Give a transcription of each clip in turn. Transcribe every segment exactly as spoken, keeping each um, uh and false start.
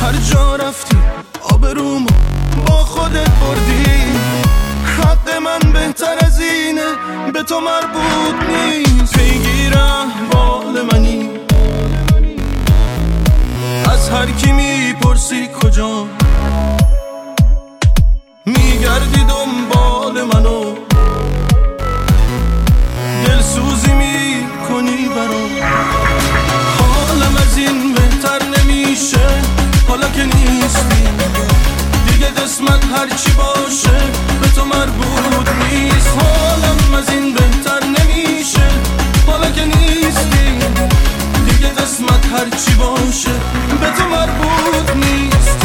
هر جا رفتی آبرومو با خودت بردی. حق من بهتر از اینه به تو مربوط نیست. پیگیر احوال منی از هر کی میپرسی کجا، میگردی دنبال منو دلسوزی میکنی برام. حالم از این بهتر نمیشه حالا که نیستی دیگه، قسمت هرچی باشه به تو مربوط نیست. حالم از این بهتر نمیشه حالا که نیستی دیگه، قسمت هرچی باشه به تو مربوط نیست.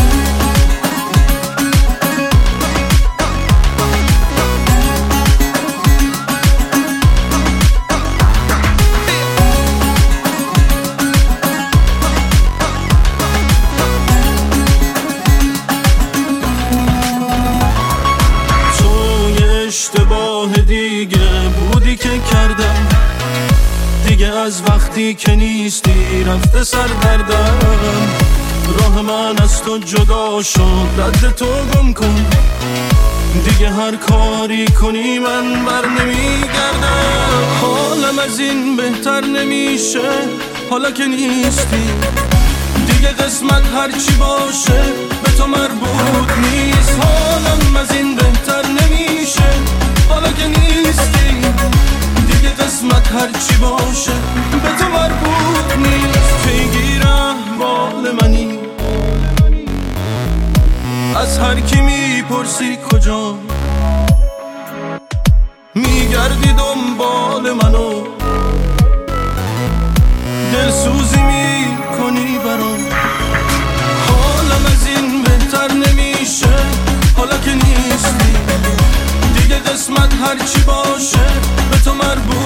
اشتباه دیگه بودی که کردم دیگه، از وقتی که نیستی رفته سر دردم. راه من از تو جدا شد رد تو گم کن دیگه، هر کاری کنی من بر نمیگردم. حالم از این بهتر نمیشه حالا که نیستی دیگه، قسمت هرچی باشه به تو مربوط نیست. حالم از این بهتر نمیشه حالا که نیستی دیگه، قسمت هرچی باشه به تو مربوط نیست. پیگیر احوال منی از هر کی میپرسی کجا، میگردی دنبال منو دلسوزی میکنی برام. حالم از این بهتر نمیشه حالا که نیستی دیگه، قسمت هرچی باشه به تو مربوط